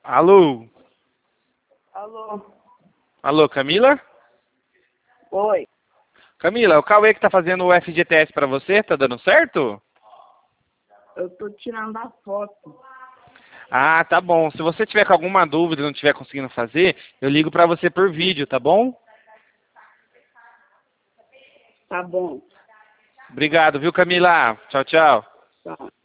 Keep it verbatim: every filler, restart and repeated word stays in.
Alô? Alô? Alô, Camila? Oi. Camila, o Cauê que tá fazendo o F G T S pra você, tá dando certo? Eu tô tirando a foto. Ah, tá bom. Se você tiver com alguma dúvida e não tiver conseguindo fazer, eu ligo pra você por vídeo, tá bom? Tá bom. Obrigado, viu, Camila? Tchau, tchau. Tá.